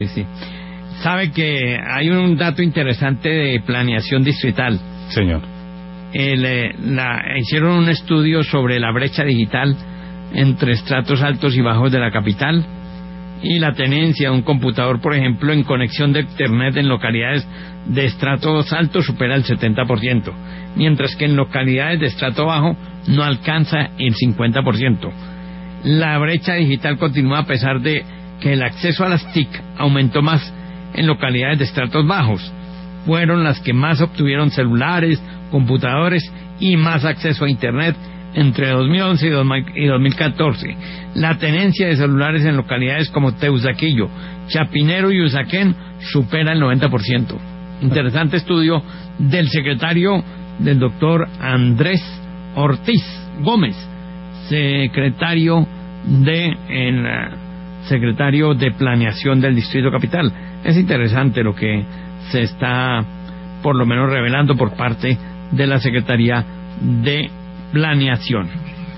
Sí, sí. Sabe que hay un dato interesante de planeación distrital. Señor. Hicieron un estudio sobre la brecha digital entre estratos altos y bajos de la capital y la tenencia de un computador, por ejemplo, en conexión de internet en localidades de estratos altos supera el 70%, mientras que en localidades de estrato bajo no alcanza el 50%. La brecha digital continúa a pesar de que el acceso a las TIC aumentó más en localidades de estratos bajos. Fueron las que más obtuvieron celulares, computadores y más acceso a internet entre 2011 y 2014. La tenencia de celulares en localidades como Teusaquillo, Chapinero y Usaquén supera el 90%. Interesante estudio del secretario del doctor Andrés Ortiz Gómez, secretario de Planeación del Distrito Capital. Es interesante lo que se está, por lo menos, revelando por parte de la Secretaría de Planeación.